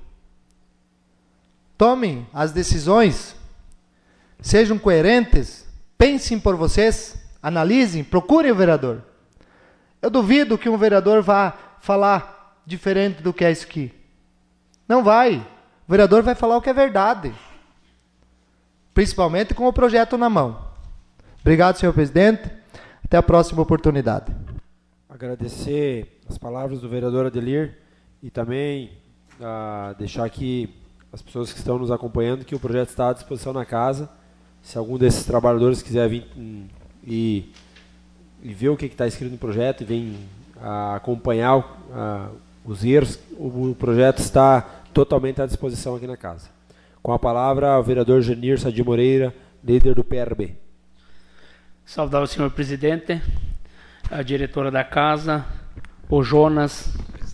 Speaker 4: Tomem as decisões, sejam coerentes, pensem por vocês, analisem, procurem o vereador. Eu duvido que um vereador vá falar diferente do que é isso aqui. Não vai. O vereador vai falar o que é verdade. Principalmente com o projeto na mão. Obrigado, senhor presidente. Até a próxima oportunidade.
Speaker 1: Agradecer as palavras do vereador Adelir e também deixar aqui as pessoas que estão nos acompanhando que o projeto está à disposição na casa. Se algum desses trabalhadores quiser vir e ver o que está escrito no projeto e vem acompanhar os erros, o projeto está totalmente à disposição aqui na casa. Com a palavra, o vereador Genir Sadi Moreira, líder do PRB.
Speaker 8: Saudar o senhor presidente, a diretora da casa, o Jonas,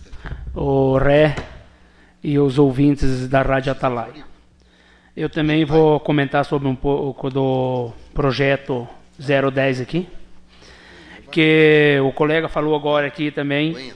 Speaker 8: o Ré e os ouvintes da Rádio Atalaia. Eu também vou comentar sobre um pouco do projeto 010 aqui, que o colega falou agora aqui também,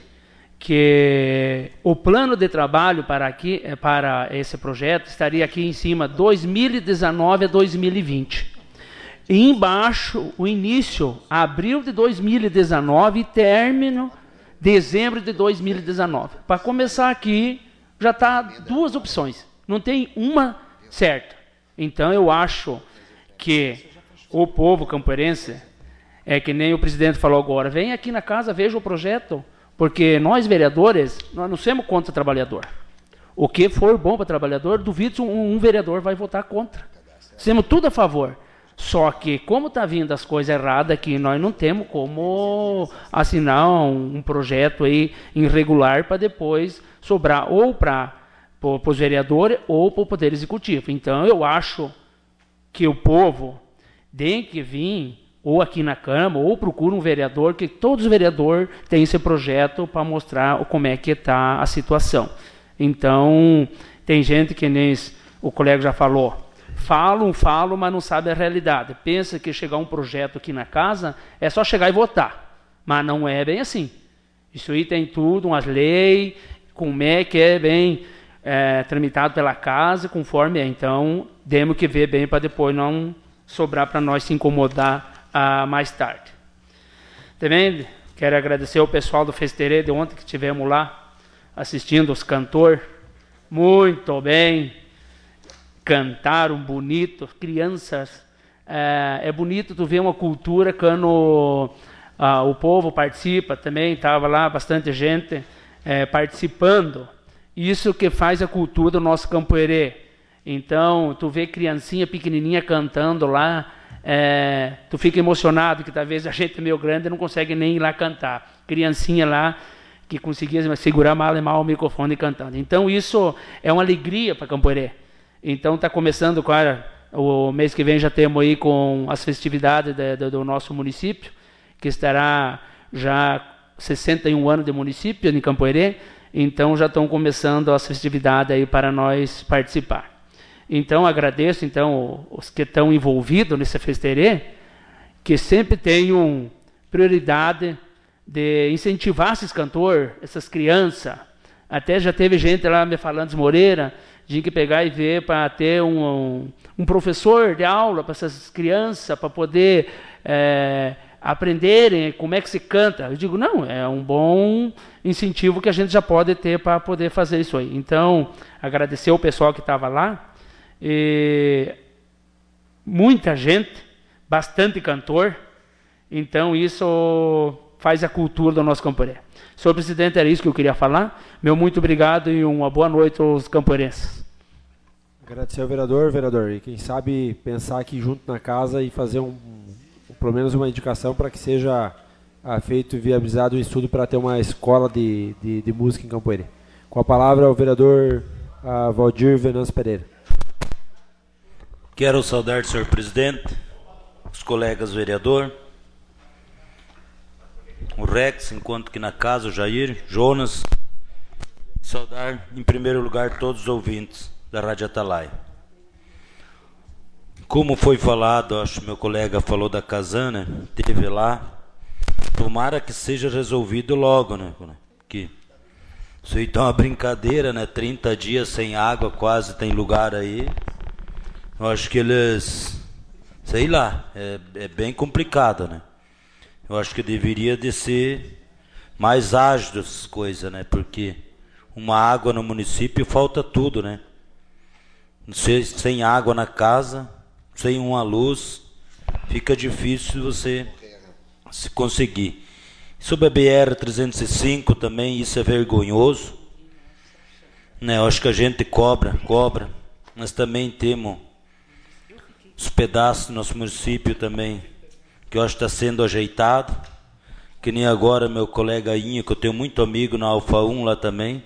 Speaker 8: que o plano de trabalho para esse projeto estaria aqui em cima 2019 a 2020. E embaixo, o início, abril de 2019 e término, dezembro de 2019. Para começar aqui, já está duas opções. Não tem uma certa. Então, eu acho que o povo campoerense, é que nem o presidente falou agora, vem aqui na casa, veja o projeto, porque nós, vereadores, nós não somos contra o trabalhador. O que for bom para o trabalhador, duvido se um vereador vai votar contra. Somos tudo a favor. Só que, como está vindo as coisas erradas aqui, nós não temos como assinar um projeto aí irregular para depois sobrar ou para os vereadores ou para o Poder Executivo. Então, eu acho que o povo tem que vir ou aqui na Câmara, ou procura um vereador, que todos os vereadores têm esse projeto para mostrar como é que está a situação. Então, tem gente que nem o colega já falou, falam, mas não sabem a realidade. Pensa que chegar um projeto aqui na casa é só chegar e votar. Mas não é bem assim. Isso aí tem tudo, umas leis, como é que é bem tramitado pela casa, conforme é. Então, temos que ver bem para depois não sobrar para nós se incomodar mais tarde. Também quero agradecer ao pessoal do Festerê de ontem que estivemos lá assistindo os cantores. Muito bem, cantaram bonito, crianças. É bonito tu ver uma cultura quando o povo participa também, estava lá bastante gente participando. Isso que faz a cultura do nosso Campo Herê. Então, tu vê criancinha pequenininha cantando lá, tu fica emocionado, que talvez a gente meio grande não consegue nem ir lá cantar. Criancinha lá que conseguia segurar mal e mal o microfone cantando. Então, isso é uma alegria para Campo Herê. Então, está começando, claro, o mês que vem já temos aí com as festividades do nosso município, que estará já 61 anos de município em Campo Herê. Então, já estão começando as festividades aí para nós participar. Então, agradeço os que estão envolvidos nesse Festerê, que sempre tenham prioridade de incentivar esses cantores, essas crianças. Até já teve gente lá me falando de Moreira, de que pegar e ver para ter um professor de aula para essas crianças, para poder aprenderem como é que se canta. Eu digo, não, é um bom incentivo que a gente já pode ter para poder fazer isso aí. Então, agradecer ao pessoal que estava lá. Muita gente, bastante cantor. Então, isso faz a cultura do nosso Campo Herê. Senhor presidente, era isso que eu queria falar. Meu muito obrigado e uma boa noite aos campoerenses.
Speaker 1: Agradecer ao vereador, e quem sabe pensar aqui junto na casa e fazer pelo menos uma indicação para que seja feito e viabilizado um estudo para ter uma escola de música em Campo Herê. Com a palavra, o vereador Valdir Venâncio Pereira.
Speaker 7: Quero saudar o senhor presidente, os colegas vereador, o Rex, enquanto que na casa, o Jair, Jonas, saudar em primeiro lugar todos os ouvintes da Rádio Atalaia. Como foi falado, acho que meu colega falou da Casana, teve lá, tomara que seja resolvido logo, né? Que isso aí tá uma brincadeira, né? 30 dias sem água, quase tem lugar aí. Eu acho que eles, sei lá, é bem complicado, né? Eu acho que deveria de ser mais ágil essas coisas, né? Porque uma água no município falta tudo, né? Sem água na casa, sem uma luz, fica difícil você se conseguir. Sobre a BR-305 também, isso é vergonhoso, né? Eu acho que a gente cobra, mas também temos os pedaços do nosso município também, que eu acho que está sendo ajeitado, que nem agora meu colega Inha, que eu tenho muito amigo na Alfa 1 lá também,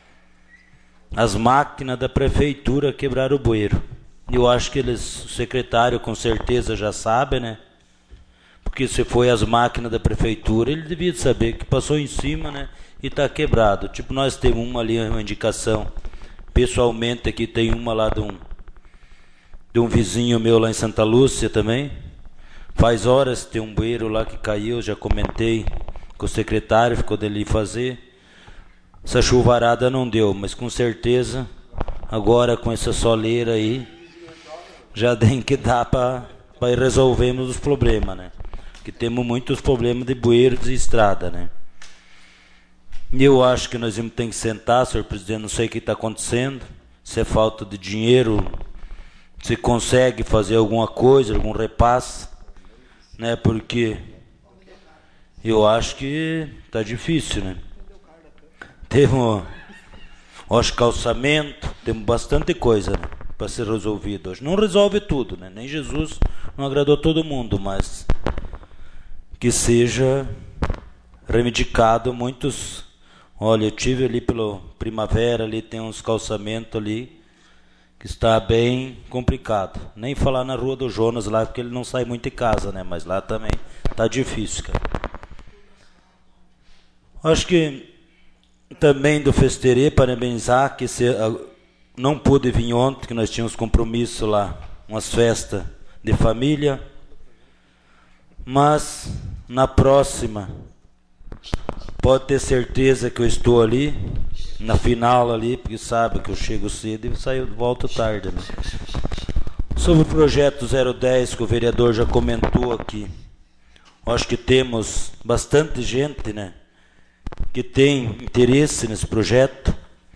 Speaker 7: as máquinas da prefeitura quebraram o bueiro. Eu acho que o secretário com certeza já sabe, né? Porque se foi as máquinas da prefeitura, ele devia saber que passou em cima, né? E está quebrado. Tipo, nós temos uma ali, uma indicação. Pessoalmente aqui tem uma lá de um vizinho meu lá em Santa Lúcia também. Faz horas tem um bueiro lá que caiu, já comentei com o secretário, ficou dele fazer. Essa chuvarada não deu, mas com certeza, agora com essa soleira aí, já tem que dar para resolvermos os problemas, né? Porque temos muitos problemas de bueiros e estrada, né? E eu acho que nós vamos ter que sentar, senhor presidente, não sei o que está acontecendo, se é falta de dinheiro, se consegue fazer alguma coisa, algum repasse, né? Porque eu acho que está difícil, né? Temos, acho, calçamento, temos bastante coisa, né, para ser resolvido hoje. Não resolve tudo, né? Nem Jesus não agradou todo mundo, mas que seja reivindicado muitos. Olha, eu tive ali pelo Primavera, ali tem uns calçamentos ali que está bem complicado. Nem falar na Rua do Jonas lá, porque ele não sai muito de casa, né? Mas lá também está difícil, cara. Acho que também do Festerê, parabenizar, que não pude vir ontem, que nós tínhamos compromisso lá umas festas de família, mas na próxima pode ter certeza que eu estou ali, na final ali, porque sabe que eu chego cedo e volto tarde, né? Sobre o projeto 010, que o vereador já comentou aqui, acho que temos bastante gente, né, que tem interesse nesse projeto.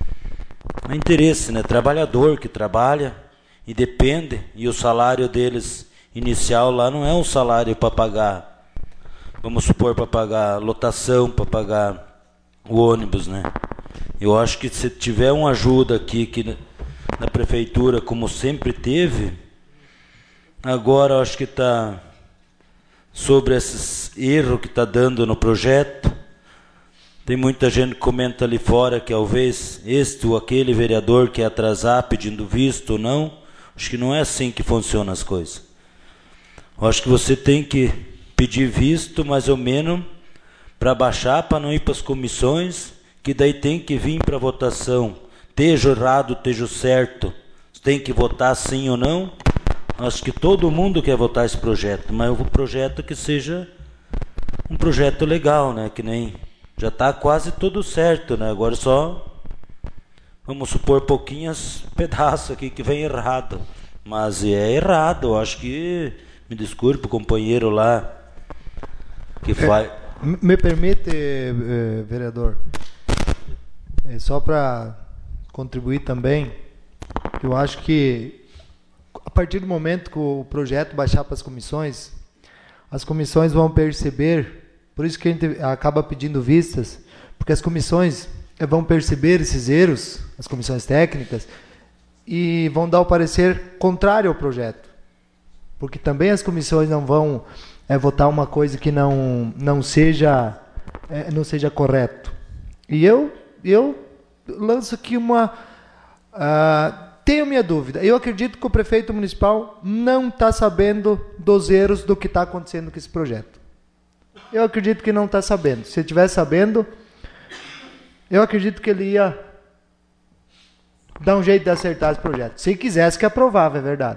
Speaker 7: É interesse, né? Trabalhador que trabalha e depende, e o salário deles inicial lá não é um salário para pagar, vamos supor, para pagar lotação, para pagar o ônibus, né? Eu acho que se tiver uma ajuda aqui que na prefeitura, como sempre teve, agora eu acho que está sobre esses erros que está dando no projeto. Tem muita gente que comenta ali fora que talvez este ou aquele vereador quer atrasar pedindo visto ou não. Acho que não é assim que funcionam as coisas. Eu acho que você tem que pedir visto mais ou menos para baixar, para não ir para as comissões, que daí tem que vir para votação. Esteja errado, esteja certo, tem que votar sim ou não. Acho que todo mundo quer votar esse projeto, mas o projeto que seja um projeto legal, né? Que nem já está quase tudo certo, né? Agora só vamos supor pouquinhos pedaços aqui que vem errado, mas é errado. Eu acho que, me desculpe o companheiro lá que faz.
Speaker 4: Me permite, vereador, só para contribuir também, eu acho que a partir do momento que o projeto baixar para as comissões vão perceber, por isso que a gente acaba pedindo vistas, porque as comissões vão perceber esses erros, as comissões técnicas, e vão dar o parecer contrário ao projeto. Porque também as comissões não vão votar uma coisa que não seja correto. E eu lanço aqui tenho minha dúvida. Eu acredito que o prefeito municipal não está sabendo dos erros do que está acontecendo com esse projeto. Eu acredito que não está sabendo. Se ele estivesse sabendo, eu acredito que ele ia dar um jeito de acertar esse projeto. Se quisesse que aprovava, é verdade.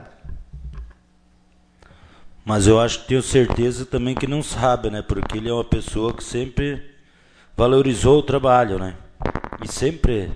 Speaker 7: Mas eu acho que tenho certeza também que não sabe, né? Porque ele é uma pessoa que sempre valorizou o trabalho, né? E sempre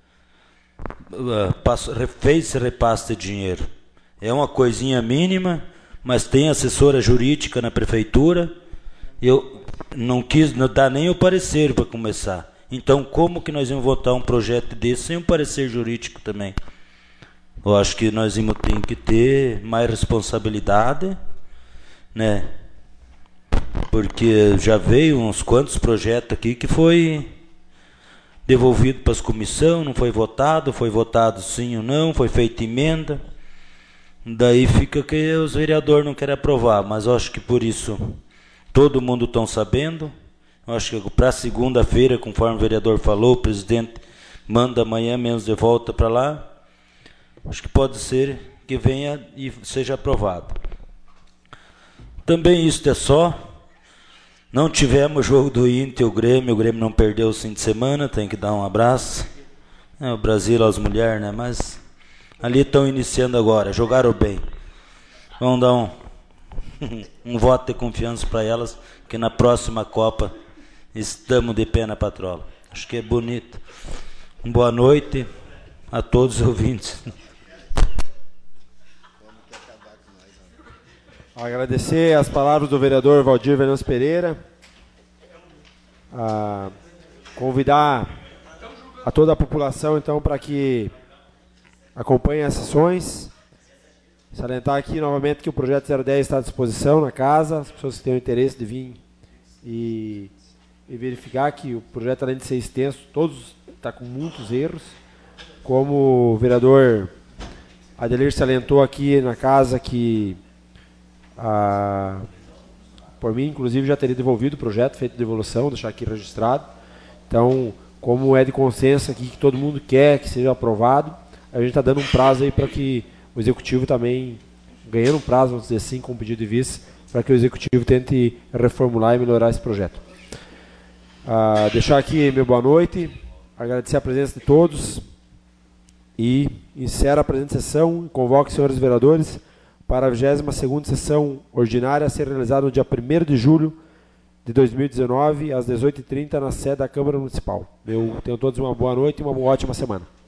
Speaker 7: fez esse repasse de dinheiro. É uma coisinha mínima, mas tem assessora jurídica na prefeitura. Eu não quis dar nem o parecer para começar. Então, como que nós vamos votar um projeto desse sem um parecer jurídico também? Eu acho que nós temos que ter mais responsabilidade, né? Porque já veio uns quantos projetos aqui que foi devolvido para as comissões, não foi votado sim ou não, foi feita emenda. Daí fica que os vereadores não querem aprovar, mas eu acho que por isso todo mundo está sabendo. Eu acho que para segunda-feira, conforme o vereador falou, o presidente manda amanhã mesmo de volta para lá. Acho que pode ser que venha e seja aprovado. Também isso é só. Não tivemos jogo do Inter e o Grêmio não perdeu o fim de semana, tem que dar um abraço. O Brasil, as mulheres, né? Mas ali estão iniciando agora, jogaram bem. Vamos dar um voto de confiança para elas, que na próxima Copa estamos de pé na patrola. Acho que é bonito. Boa noite a todos os ouvintes.
Speaker 1: Agradecer as palavras do vereador Valdir Venâncio Pereira. Convidar a toda a população, então, para que acompanhe as sessões. Salientar aqui novamente que o projeto 010 está à disposição na casa. As pessoas que tenham interesse de vir e verificar que o projeto, além de ser extenso, todos está com muitos erros. Como o vereador Adelir salientou aqui na casa que por mim, inclusive, já teria devolvido o projeto, feito devolução, deixar aqui registrado. Então, como é de consenso aqui que todo mundo quer que seja aprovado, a gente está dando um prazo aí para que o Executivo também, ganhando um prazo, vamos dizer assim, com pedido de vista, para que o Executivo tente reformular e melhorar esse projeto. Deixar aqui meu boa noite, agradecer a presença de todos e encerro a presente sessão e convoco os senhores vereadores para a 22ª sessão ordinária a ser realizada no dia 1º de julho de 2019, às 18h30, na sede da Câmara Municipal. Tenham todos uma boa noite e uma ótima semana.